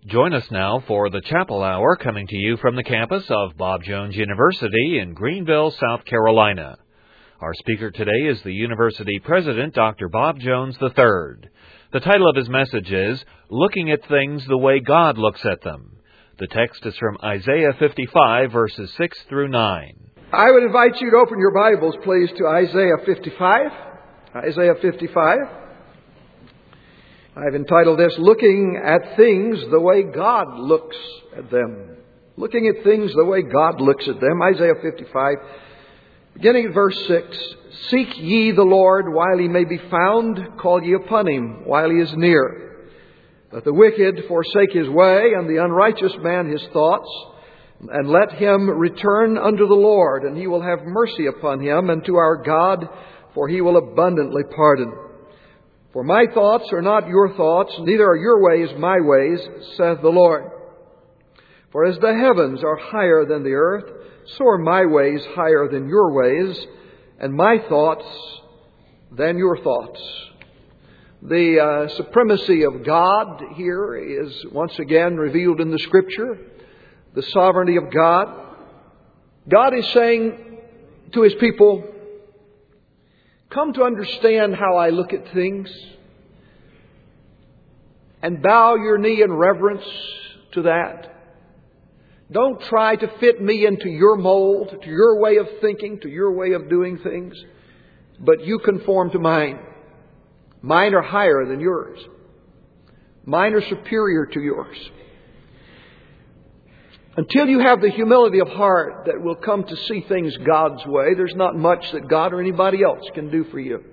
Join us now for the Chapel Hour, coming to you from the campus of Bob Jones University in Greenville, South Carolina. Our speaker today is the university president, Dr. Bob Jones III. The title of his message is, Looking at Things the Way God Looks at Them. The text is from Isaiah 55, verses 6 through 9. I would invite you to open your Bibles, please, to Isaiah 55. Isaiah 55. I've entitled this, Looking at Things the Way God Looks at Them. Looking at things the way God looks at them. Isaiah 55, beginning at verse 6. Seek ye the Lord while He may be found. Call ye upon Him while He is near. Let the wicked forsake his way, and the unrighteous man his thoughts. And let him return unto the Lord, and He will have mercy upon him, and to our God, for He will abundantly pardon. For my thoughts are not your thoughts, neither are your ways my ways, saith the Lord. For as the heavens are higher than the earth, so are my ways higher than your ways, and my thoughts than your thoughts. The supremacy of God here is once again revealed in the Scripture. The sovereignty of God. God is saying to His people, come to understand how I look at things, and bow your knee in reverence to that. Don't try to fit me into your mold, to your way of thinking, to your way of doing things, but you conform to mine. Mine are higher than yours. Mine are superior to yours. Until you have the humility of heart that will come to see things God's way, there's not much that God or anybody else can do for you.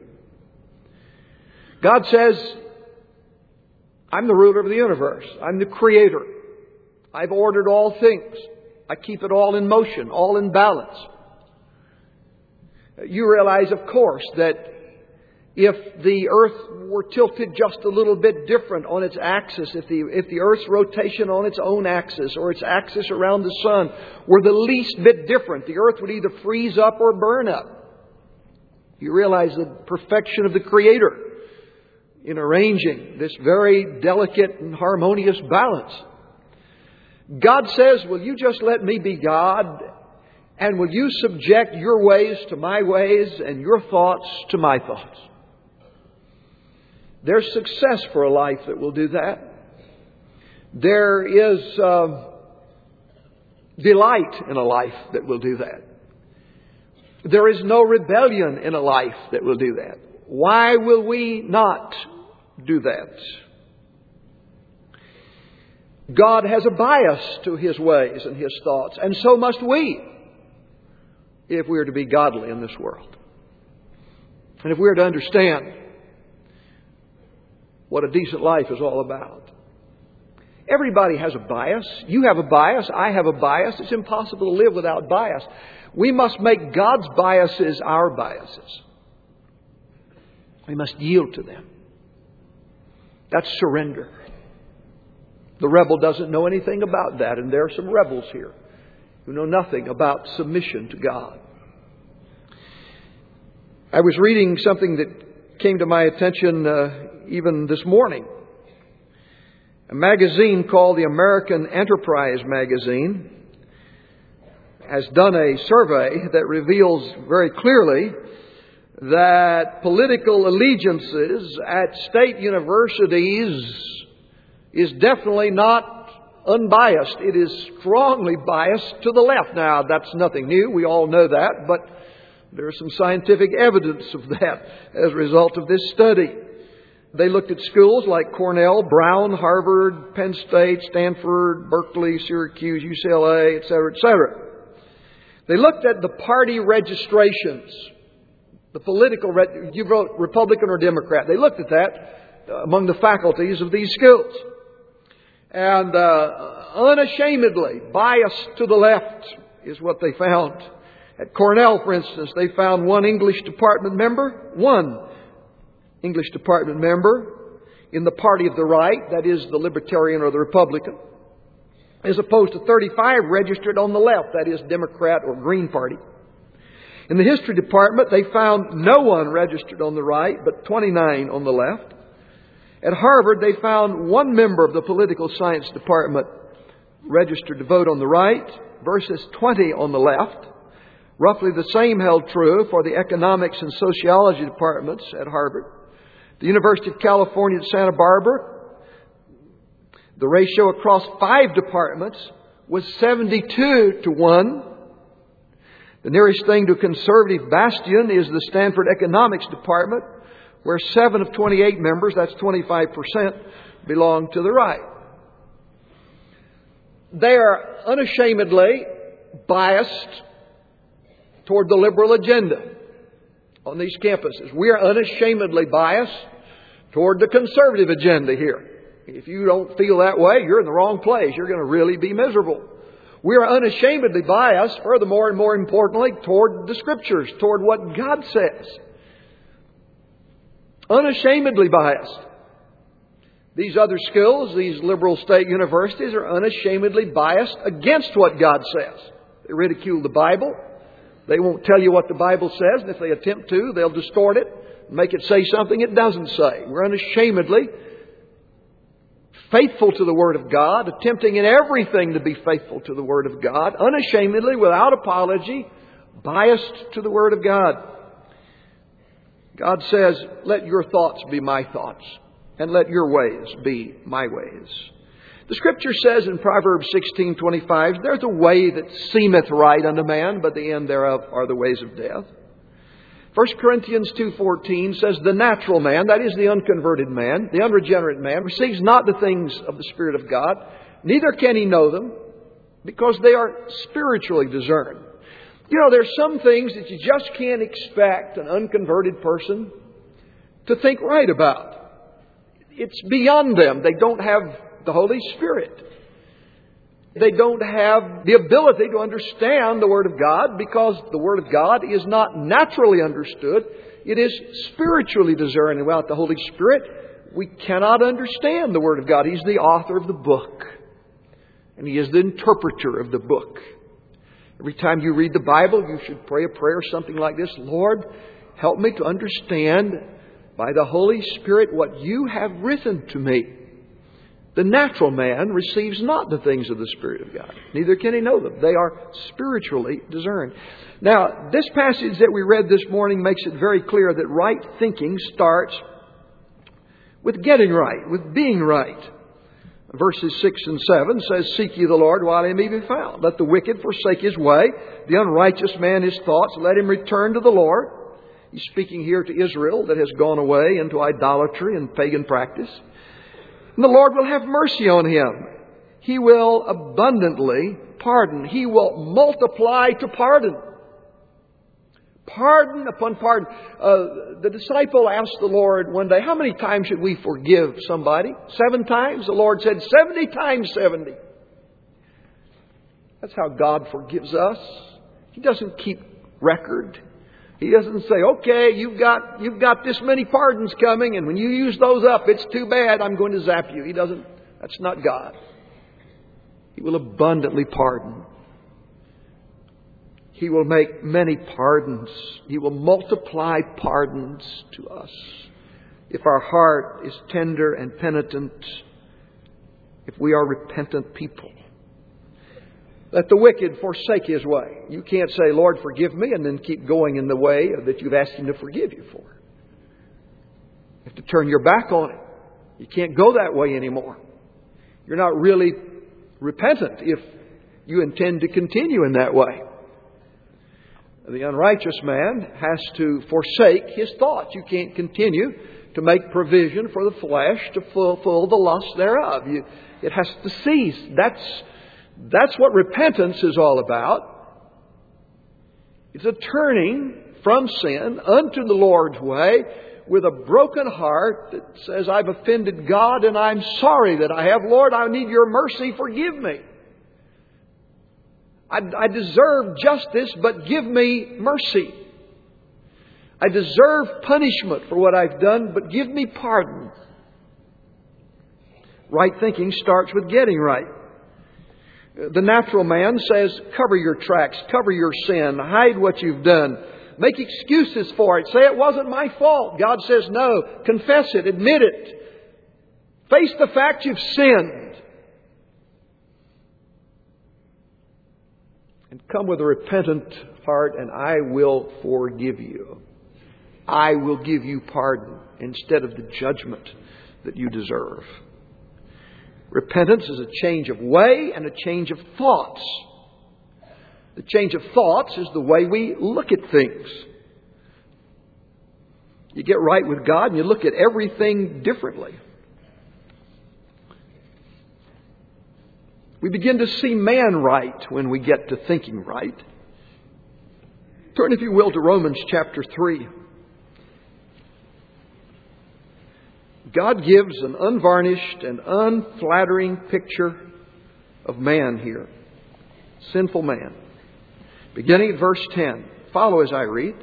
God says, I'm the ruler of the universe. I'm the creator. I've ordered all things. I keep it all in motion, all in balance. You realize, of course, that if the earth were tilted just a little bit different on its axis, if the earth's rotation on its own axis or its axis around the sun were the least bit different, the earth would either freeze up or burn up. You realize the perfection of the Creator in arranging this very delicate and harmonious balance. God says, will you just let me be God? And will you subject your ways to my ways and your thoughts to my thoughts? There's success for a life that will do that. There is delight in a life that will do that. There is no rebellion in a life that will do that. Why will we not do that? God has a bias to His ways and His thoughts, and so must we, if we are to be godly in this world. And if we are to understand what a decent life is all about. Everybody has a bias. You have a bias. I have a bias. It's impossible to live without bias. We must make God's biases our biases. We must yield to them. That's surrender. The rebel doesn't know anything about that, and there are some rebels here who know nothing about submission to God. I was reading something that came to my attention even this morning. A magazine called the American Enterprise magazine has done a survey that reveals very clearly that political allegiances at state universities is definitely not unbiased. It is strongly biased to the left. Now, that's nothing new. We all know that, but there's some scientific evidence of that as a result of this study. They looked at schools like Cornell, Brown, Harvard, Penn State, Stanford, Berkeley, Syracuse, UCLA, etc., etc. They looked at the party registrations, the political, you vote Republican or Democrat. They looked at that among the faculties of these schools. And unashamedly biased to the left is what they found. At Cornell, for instance, they found one English department member in the party of the right, that is the Libertarian or the Republican, as opposed to 35 registered on the left, that is Democrat or Green Party. In the history department, they found no one registered on the right, but 29 on the left. At Harvard, they found one member of the political science department registered to vote on the right versus 20 on the left. Roughly the same held true for the economics and sociology departments at Harvard. The University of California at Santa Barbara, the ratio across 5 departments was 72-1. The nearest thing to a conservative bastion is the Stanford Economics Department, where 7 of 28 members, that's 25%, belong to the right. They are unashamedly biased toward the liberal agenda on these campuses. We are unashamedly biased toward the conservative agenda here. If you don't feel that way, you're in the wrong place. You're going to really be miserable. We are unashamedly biased, furthermore and more importantly, toward the Scriptures, toward what God says. Unashamedly biased. These other schools, these liberal state universities, are unashamedly biased against what God says. They ridicule the Bible. They won't tell you what the Bible says, and if they attempt to, they'll distort it, make it say something it doesn't say. We're unashamedly faithful to the Word of God, attempting in everything to be faithful to the Word of God, unashamedly, without apology, biased to the Word of God. God says, let your thoughts be my thoughts, and let your ways be my ways. The Scripture says in Proverbs 16:25, there's a way that seemeth right unto man, but the end thereof are the ways of death. 1 Corinthians 2:14 says, the natural man, that is the unconverted man, the unregenerate man, receives not the things of the Spirit of God, neither can he know them, because they are spiritually discerned. You know, there's some things that you just can't expect an unconverted person to think right about. It's beyond them. They don't have the Holy Spirit. They don't have the ability to understand the Word of God, because the Word of God is not naturally understood. It is spiritually discerned. And without the Holy Spirit, we cannot understand the Word of God. He's the author of the book. And He is the interpreter of the book. Every time you read the Bible, you should pray a prayer something like this: Lord, help me to understand by the Holy Spirit what You have written to me. The natural man receives not the things of the Spirit of God, neither can he know them. They are spiritually discerned. Now, this passage that we read this morning makes it very clear that right thinking starts with getting right, with being right. Verses 6 and 7 says, seek ye the Lord while He may be found. Let the wicked forsake his way, the unrighteous man his thoughts. Let him return to the Lord. He's speaking here to Israel that has gone away into idolatry and pagan practice. And the Lord will have mercy on him. He will abundantly pardon. He will multiply to pardon. Pardon upon pardon. The disciple asked the Lord one day, how many times should we forgive somebody? 7 times? The Lord said 70 times 70. That's how God forgives us. He doesn't keep record. He doesn't say, okay, you've got this many pardons coming, and when you use those up, it's too bad, I'm going to zap you. He doesn't. That's not God. He will abundantly pardon. He will make many pardons. He will multiply pardons to us. If our heart is tender and penitent, if we are repentant people. Let the wicked forsake his way. You can't say, Lord, forgive me, and then keep going in the way that you've asked Him to forgive you for. You have to turn your back on it. You can't go that way anymore. You're not really repentant if you intend to continue in that way. The unrighteous man has to forsake his thoughts. You can't continue to make provision for the flesh to fulfill the lust thereof. It has to cease. That's what repentance is all about. It's a turning from sin unto the Lord's way with a broken heart that says, I've offended God and I'm sorry that I have. Lord, I need Your mercy. Forgive me. I deserve justice, but give me mercy. I deserve punishment for what I've done, but give me pardon. Right thinking starts with getting right. The natural man says, cover your tracks, cover your sin, hide what you've done, make excuses for it, say it wasn't my fault. God says, no, confess it, admit it. Face the fact you've sinned. And come with a repentant heart, and I will forgive you. I will give you pardon instead of the judgment that you deserve. Repentance is a change of way and a change of thoughts. The change of thoughts is the way we look at things. You get right with God and you look at everything differently. We begin to see man right when we get to thinking right. Turn, if you will, to Romans chapter 3. God gives an unvarnished and unflattering picture of man here. Sinful man. Beginning at verse 10. Follow as I read.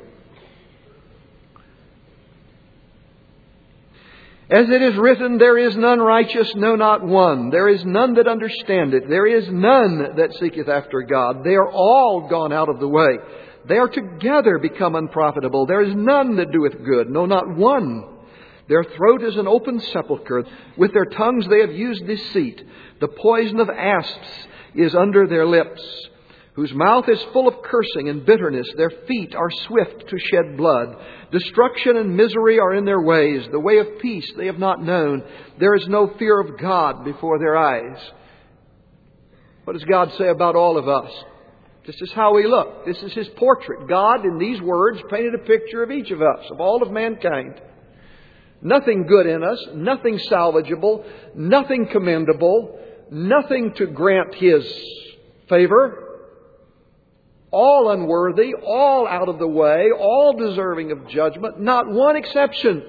As it is written, there is none righteous, no, not one. There is none that understandeth. There is none that seeketh after God. They are all gone out of the way. They are together become unprofitable. There is none that doeth good, no, not one. Their throat is an open sepulchre. With their tongues they have used deceit. The poison of asps is under their lips, whose mouth is full of cursing and bitterness. Their feet are swift to shed blood. Destruction and misery are in their ways. The way of peace they have not known. There is no fear of God before their eyes. What does God say about all of us? This is how we look. This is His portrait. God, in these words, painted a picture of each of us, of all of mankind. Nothing good in us, nothing salvageable, nothing commendable, nothing to grant His favor. All unworthy, all out of the way, all deserving of judgment, not one exception.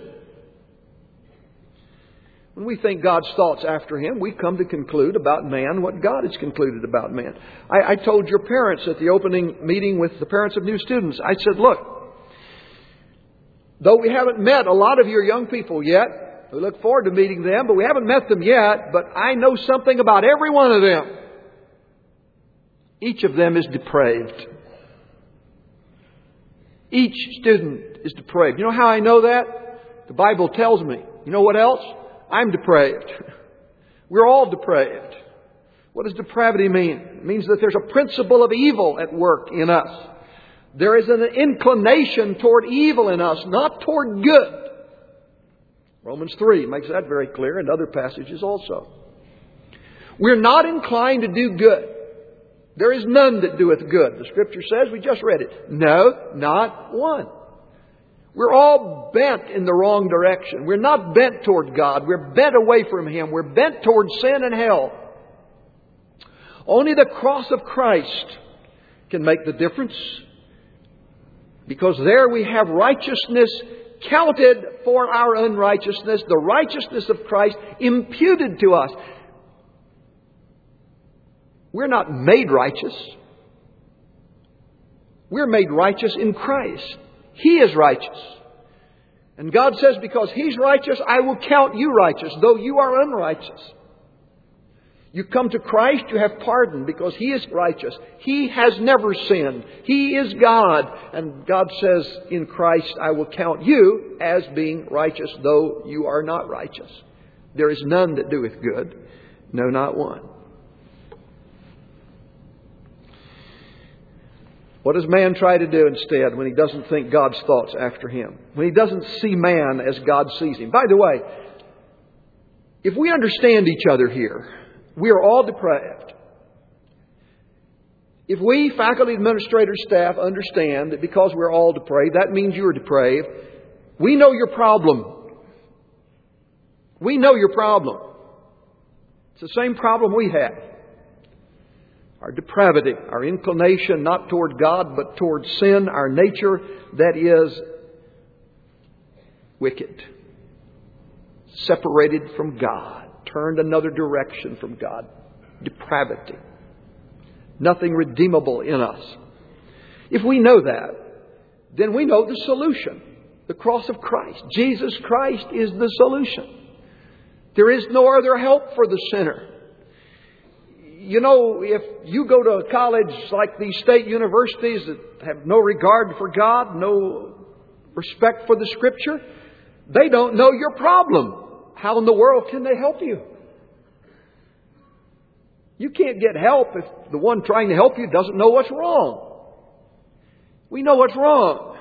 When we think God's thoughts after Him, we come to conclude about man what God has concluded about man. I told your parents at the opening meeting with the parents of new students, I said, look, though we haven't met a lot of your young people yet, we look forward to meeting them, but we haven't met them yet, but I know something about every one of them. Each of them is depraved. Each student is depraved. You know how I know that? The Bible tells me. You know what else? I'm depraved. We're all depraved. What does depravity mean? It means that there's a principle of evil at work in us. There is an inclination toward evil in us, not toward good. Romans 3 makes that very clear, and other passages also. We're not inclined to do good. There is none that doeth good. The Scripture says, we just read it. No, not one. We're all bent in the wrong direction. We're not bent toward God. We're bent away from Him. We're bent toward sin and hell. Only the cross of Christ can make the difference. Because there we have righteousness counted for our unrighteousness. The righteousness of Christ imputed to us. We're not made righteous. We're made righteous in Christ. He is righteous. And God says, because He's righteous, I will count you righteous, though you are unrighteous. You come to Christ, you have pardon because He is righteous. He has never sinned. He is God. And God says, in Christ, I will count you as being righteous, though you are not righteous. There is none that doeth good, no, not one. What does man try to do instead when he doesn't think God's thoughts after him? When he doesn't see man as God sees him? By the way, if we understand each other here, we are all depraved. If we, faculty, administrators, staff, understand that because we're all depraved, that means you are depraved, we know your problem. We know your problem. It's the same problem we have. Our depravity, our inclination not toward God but toward sin, our nature that is wicked, separated from God, turned another direction from God. Depravity. Nothing redeemable in us. If we know that, then we know the solution. The cross of Christ. Jesus Christ is the solution. There is no other help for the sinner. You know, if you go to a college like these state universities that have no regard for God, no respect for the Scripture, they don't know your problem. how in the world can they help you? You can't get help if the one trying to help you doesn't know what's wrong. We know what's wrong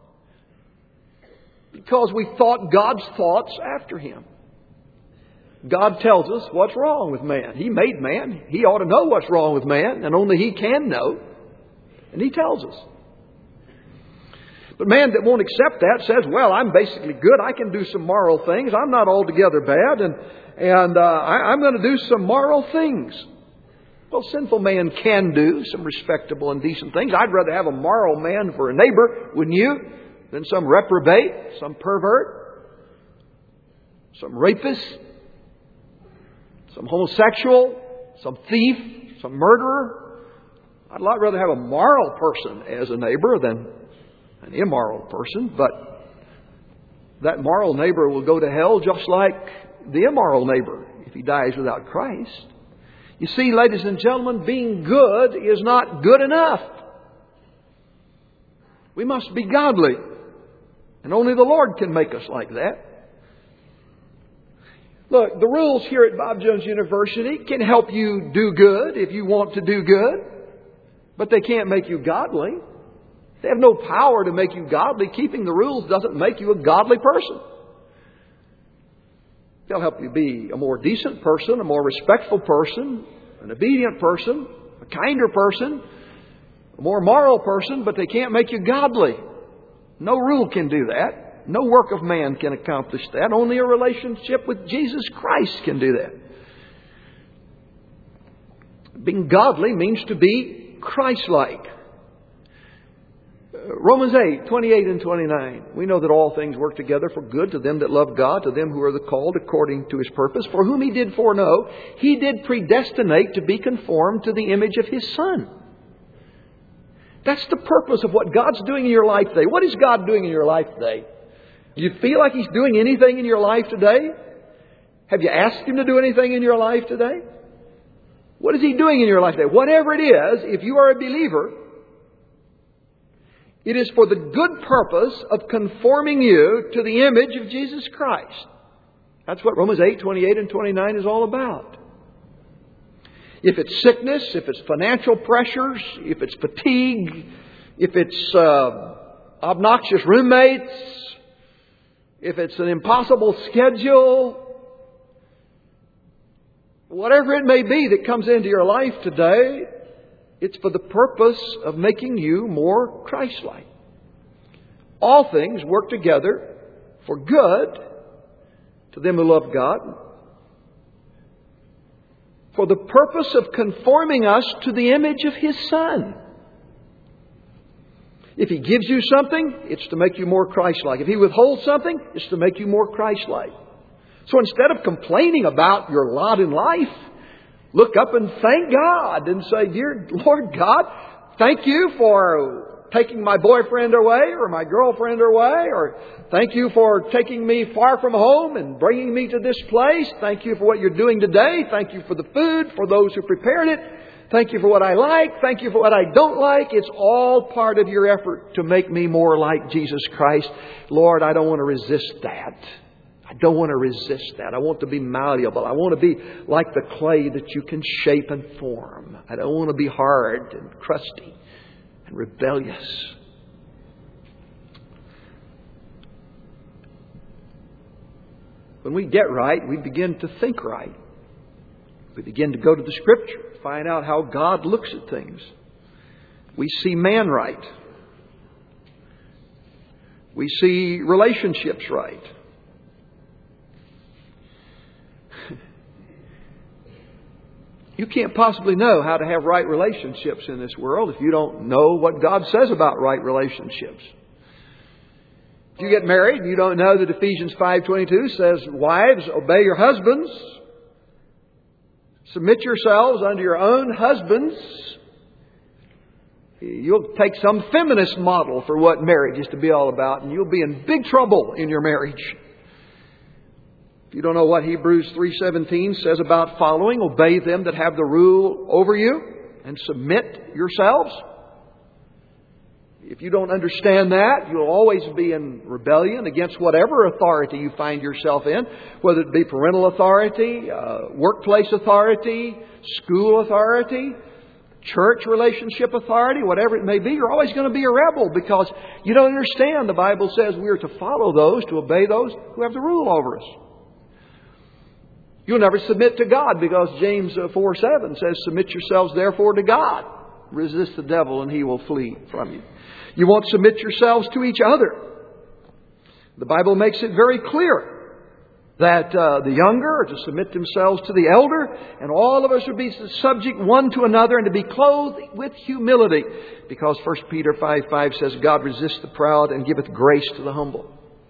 because we thought God's thoughts after Him. God tells us what's wrong with man. He made man. He ought to know what's wrong with man, and only He can know. And He tells us. But man that won't accept that says, well, I'm basically good. I can do some moral things. I'm not altogether bad. And I'm going to do some moral things. Well, sinful man can do some respectable and decent things. I'd rather have a moral man for a neighbor, wouldn't you, than some reprobate, some pervert, some rapist, some homosexual, some thief, some murderer. I'd a lot rather have a moral person as a neighbor than an immoral person. But that moral neighbor will go to hell just like the immoral neighbor if he dies without Christ. You see, ladies and gentlemen, being good is not good enough. We must be godly. And only the Lord can make us like that. Look, the rules here at Bob Jones University can help you do good if you want to do good. But they can't make you godly. They have no power to make you godly. Keeping the rules doesn't make you a godly person. They'll help you be a more decent person, a more respectful person, an obedient person, a kinder person, a more moral person, but they can't make you godly. No rule can do that. No work of man can accomplish that. Only a relationship with Jesus Christ can do that. Being godly means to be Christ-like. Romans 8, 28 and 29. We know that all things work together for good to them that love God, to them who are the called according to His purpose. For whom He did foreknow, He did predestinate to be conformed to the image of His Son. That's the purpose of what God's doing in your life today. What is God doing in your life today? Do you feel like He's doing anything in your life today? Have you asked Him to do anything in your life today? What is He doing in your life today? Whatever it is, if you are a believer, it is for the good purpose of conforming you to the image of Jesus Christ. That's what Romans 8, 28 and 29 is all about. If it's sickness, if it's financial pressures, if it's fatigue, if it's obnoxious roommates, if it's an impossible schedule, whatever it may be that comes into your life today, it's for the purpose of making you more Christ-like. All things work together for good to them who love God, for the purpose of conforming us to the image of His Son. If He gives you something, it's to make you more Christ-like. If He withholds something, it's to make you more Christ-like. So instead of complaining about your lot in life, look up and thank God and say, Dear Lord God, thank You for taking my boyfriend away or my girlfriend away, or thank You for taking me far from home and bringing me to this place. Thank You for what You're doing today. Thank You for the food, for those who prepared it. Thank You for what I like. Thank You for what I don't like. It's all part of Your effort to make me more like Jesus Christ. Lord, I don't want to resist that. I don't want to resist that. I want to be malleable. I want to be like the clay that You can shape and form. I don't want to be hard and crusty and rebellious. When we get right, we begin to think right. We begin to go to the Scripture, find out how God looks at things. We see man right. We see relationships right. You can't possibly know how to have right relationships in this world if you don't know what God says about right relationships. If you get married and you don't know that Ephesians 5:22 says, Wives, obey your husbands. Submit yourselves unto your own husbands. You'll take some feminist model for what marriage is to be all about, and you'll be in big trouble in your marriage. If you don't know what Hebrews 3:17 says about following, obey them that have the rule over you and submit yourselves. If you don't understand that, you'll always be in rebellion against whatever authority you find yourself in, whether it be parental authority, workplace authority, school authority, church relationship authority, whatever it may be. You're always going to be a rebel because you don't understand. The Bible says we are to follow those, to obey those who have the rule over us. You'll never submit to God because James 4:7 says, "Submit yourselves therefore to God. Resist the devil and he will flee from you." You won't submit yourselves to each other. The Bible makes it very clear that the younger are to submit themselves to the elder, and all of us are to be subject one to another and to be clothed with humility. Because 1 Peter 5:5 says, "God resists the proud and giveth grace to the humble."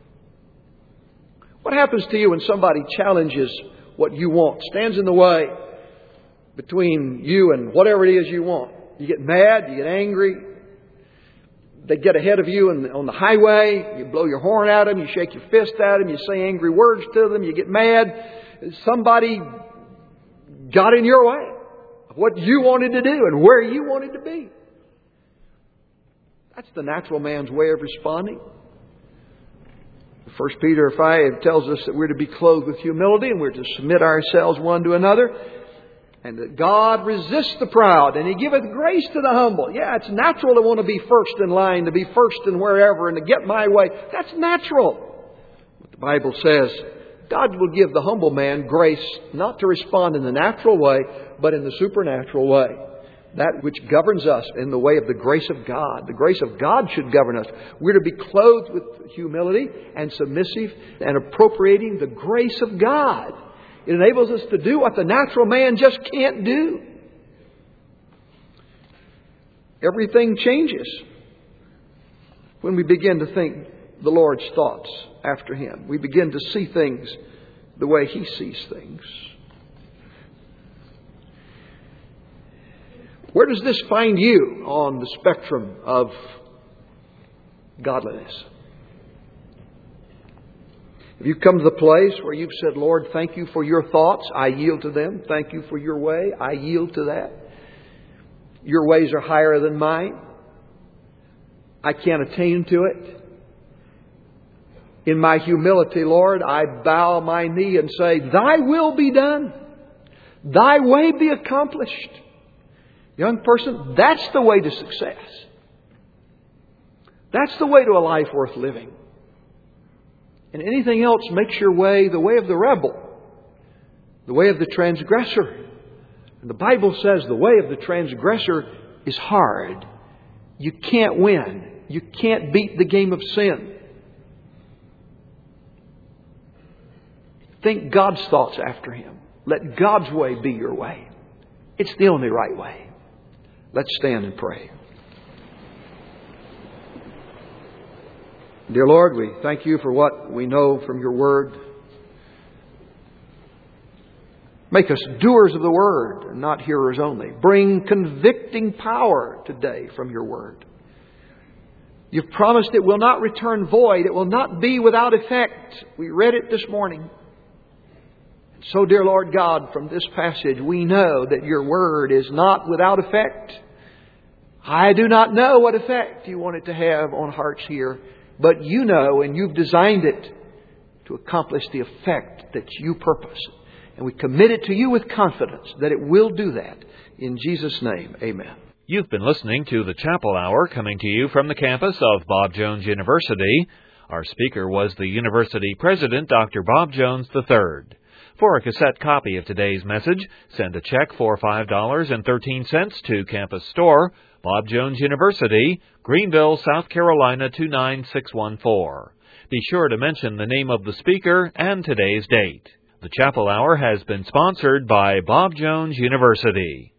What happens to you when somebody challenges what you want, stands in the way between you and whatever it is you want? You get mad, you get angry. They get ahead of you on the highway. You blow your horn at them. You shake your fist at them. You say angry words to them. You get mad. Somebody got in your way of what you wanted to do and where you wanted to be. That's the natural man's way of responding. 1 Peter 5 tells us that we're to be clothed with humility and we're to submit ourselves one to another. And that God resists the proud and He giveth grace to the humble. Yeah, it's natural to want to be first in line, to be first in wherever and to get my way. That's natural. But the Bible says God will give the humble man grace not to respond in the natural way, but in the supernatural way. That which governs us in the way of the grace of God. The grace of God should govern us. We're to be clothed with humility and submissive and appropriating the grace of God. It enables us to do what the natural man just can't do. Everything changes when we begin to think the Lord's thoughts after Him. We begin to see things the way He sees things. Where does this find you on the spectrum of godliness? Have you come to the place where you've said, "Lord, thank you for your thoughts. I yield to them. Thank you for your way. I yield to that. Your ways are higher than mine. I can't attain to it. In my humility, Lord, I bow my knee and say, Thy will be done. Thy way be accomplished." Young person, that's the way to success. That's the way to a life worth living. And anything else makes your way the way of the rebel, the way of the transgressor. And the Bible says the way of the transgressor is hard. You can't win. You can't beat the game of sin. Think God's thoughts after Him. Let God's way be your way. It's the only right way. Let's stand and pray. Dear Lord, we thank You for what we know from Your Word. Make us doers of the Word and not hearers only. Bring convicting power today from Your Word. You've promised it will not return void. It will not be without effect. We read it this morning. So, dear Lord God, from this passage we know that Your Word is not without effect. I do not know what effect You want it to have on hearts here. But You know, and You've designed it to accomplish the effect that You purpose. And we commit it to You with confidence that it will do that. In Jesus' name, amen. You've been listening to the Chapel Hour coming to you from the campus of Bob Jones University. Our speaker was the university president, Dr. Bob Jones III. For a cassette copy of today's message, send a check for $5.13 to Campus Store, Bob Jones University, Greenville, South Carolina 29614. Be sure to mention the name of the speaker and today's date. The Chapel Hour has been sponsored by Bob Jones University.